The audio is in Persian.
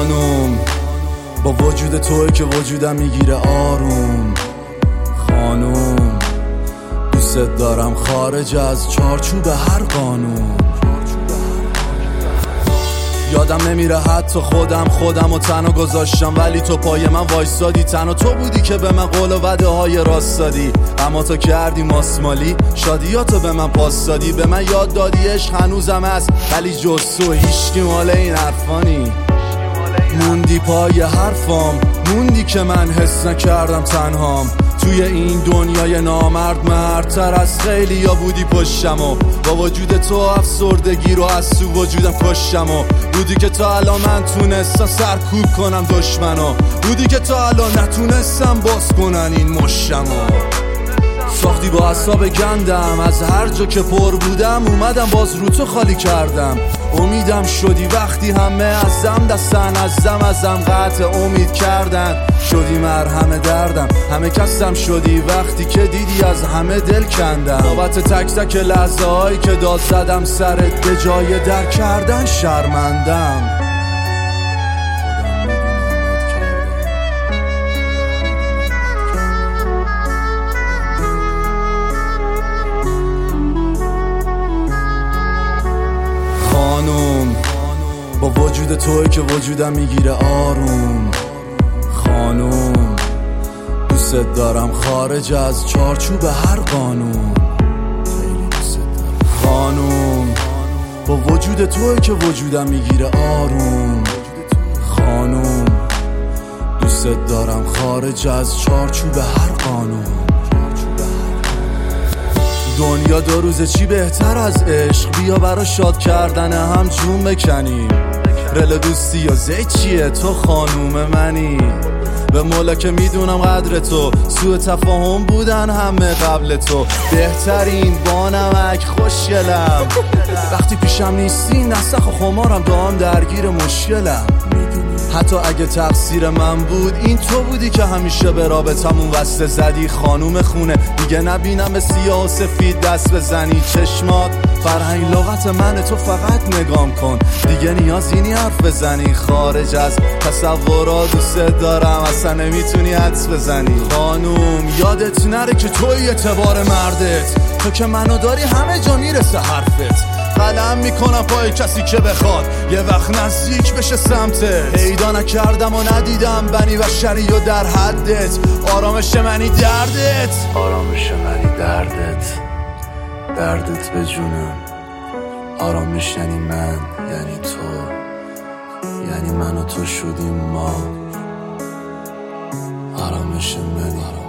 خانوم با وجود توی که وجودم میگیره آروم. خانوم دوست دارم خارج از چارچوب هر قانون. یادم نمیره حتی خودم و تنها گذاشتم، ولی تو پای من وایسادی. تنها تو بودی که به من قول و وعده های راست دادی، اما تو کردی ماسمالی شادیاتو به من پاس دادی. به من یاد دادی عشق هنوزم هست، ولی جز تو هیچکی مال این حرفانی. موندی پای حرفام، موندی که من حس نکردم تنهام. توی این دنیای نامرد مردتر از خیلی یا بودی پشتم، و با وجود تو افسردگی رو از تو وجودم کشتم. و بودی که تا الان من تونستم سرکوب کنم دشمنو، بودی که تا الان نتونستم باز کنن این مشتمو. ساختی با اعصاب گندم، از هر جا که پر بودم اومدم باز رو تو خالی کردم. امیدم شدی وقتی همه ازم دستن، ازم قطع امید کردن. شدی مرهم دردم، همه کسم شدی وقتی که دیدی از همه دل کندم. بابت تک تک لحظه هایی که داد زدم سرت، به جای در کردن شرمندم. خانوم با وجود توی که وجودم میگیره آروم. خانوم دوست دارم خارج از چارچوب هر قانون. خانوم با وجود توی که وجودم میگیره آروم. خانوم دوست دارم خارج از چارچوب هر قانون. دنیا دو روزه چی بهتر از عشق، بیا برا شاد کردن هم جون بکنیم. رل دوستی یا زیت چیه، تو خانوم منی. به مولا که میدونم قدر تو، سوء تفاهم بودن همه قبل تو. بهترین با نمک خوشگلم، وقتی پیشم نیستی نسخ و خمارم دام درگیر مشکلم. حتی اگه تقصیر من بود، این تو بودی که همیشه به رابطمون وصله زدی. خانوم خونه دیگه نبینم به سیاه و سفید دست بزنی. چشمات فرهنگ لغت منه، تو فقط نگام کن، دیگه نیازی نی حرف بزنی. خارج از تصورات دوست دارم، اصلا نمیتونی حدس بزنی. خانوم یادت نره که توی اعتبار مردت، تو که منو داری همه جا میرسه حرفت. قلم میکنم پای کسی که بخواد یه وقت نزدیک بشه سمتت. پیدا نکردم و ندیدم بنی بشری و در حدت. آرامش منی دردت، آرامش منی دردت، دردت به جونم. آرامش یعنی من، یعنی تو، یعنی من و تو شدیم ما. آرامش منی